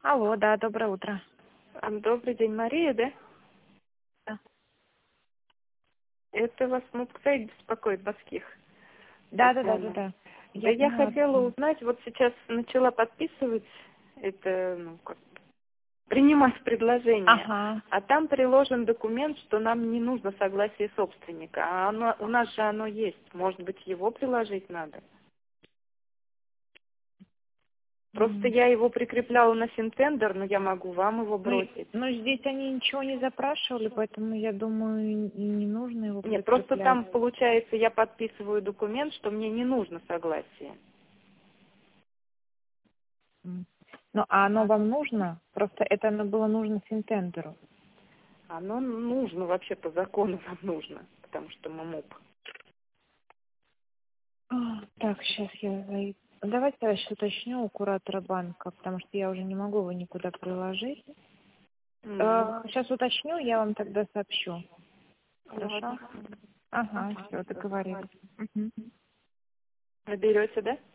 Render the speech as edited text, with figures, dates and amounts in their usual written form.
Алло, да, доброе утро. Добрый день, Мария, да? Да, Это вас Муксайд беспокоит, Баских. да, да, да, да. Татьяна. Да, Да я я поняла. хотела узнать, вот сейчас начала подписывать это, принимать предложение, Ага. а там приложен документ, что нам не нужно согласие собственника, а у нас же оно есть, может быть, его приложить надо? Просто М. я его прикрепляла на Синтендер, но я могу вам его Ну, бросить. ну, здесь они ничего не запрашивали, поэтому я думаю, и не нужно его Нет, просто прикреплять. там, получается, я подписываю документ, что мне не нужно согласие. М. Ну, а оно вам нужно? Просто это оно было нужно Синтендеру. Оно нужно, вообще по закону нам нужно, потому что мы МУП. Так, сейчас я зайду. Давайте я еще уточню у куратора банка, потому что я уже не могу его никуда приложить. Мгм. Сейчас уточню, я вам тогда сообщу. Хорошо? Ладно. Ага, все, договорились. Мгм. Наберете, да?